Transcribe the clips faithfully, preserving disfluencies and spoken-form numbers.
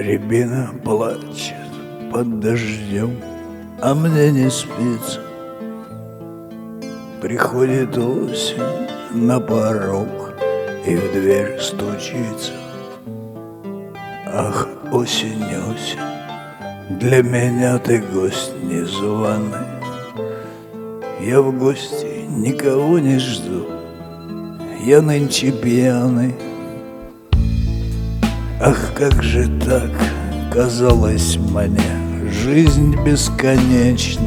Рябина плачет под дождем, а мне не спится. Приходит осень на порог и в дверь стучится. Ах, осень, осень, для меня ты гость незваный. Я в гости никого не жду, я нынче пьяный. Ах, как же так, казалось мне, жизнь бесконечна.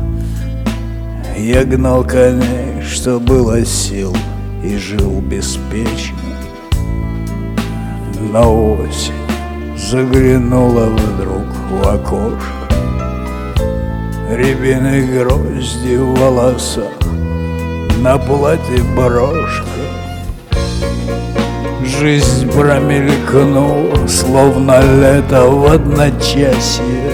Я гнал коней, что было сил, и жил беспечно. Но осень заглянула вдруг в окошко, рябиной грозди в волосах, на платье брошка. Жизнь промелькнула, словно лето в одночасье.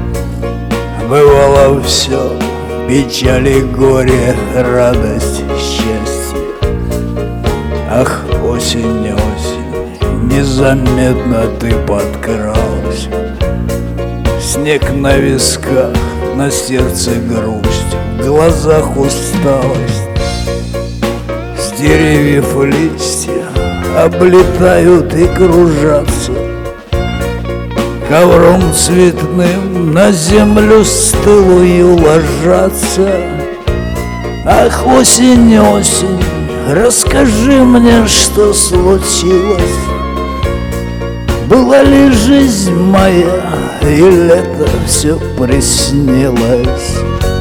Бывало все, печали, горе, радость, счастье. Ах, осень, осень, незаметно ты подкрался. Снег на висках, на сердце грусть, в глазах усталость. С деревьев листья облетают и кружатся, ковром цветным на землю стылую ложатся. Ах, осень, осень, расскажи мне, что случилось. Была ли жизнь моя, или это все приснилось?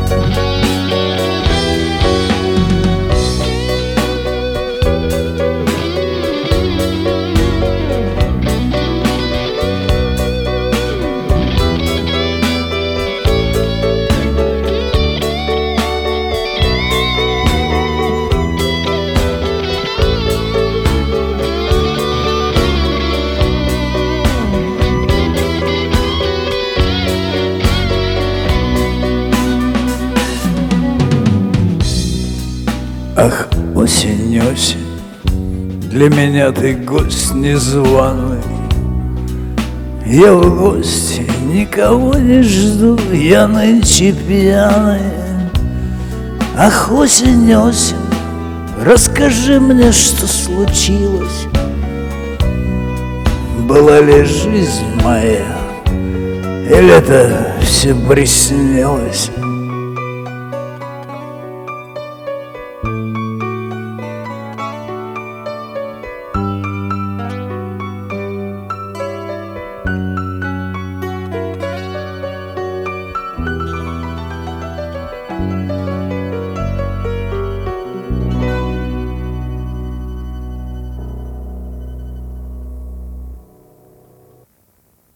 Ах, осень, осень, для меня ты гость незваный. Я в гости никого не жду, я нынче пьяный. Ах, осень, осень, расскажи мне, что случилось. Была ли жизнь моя, или это все приснилось?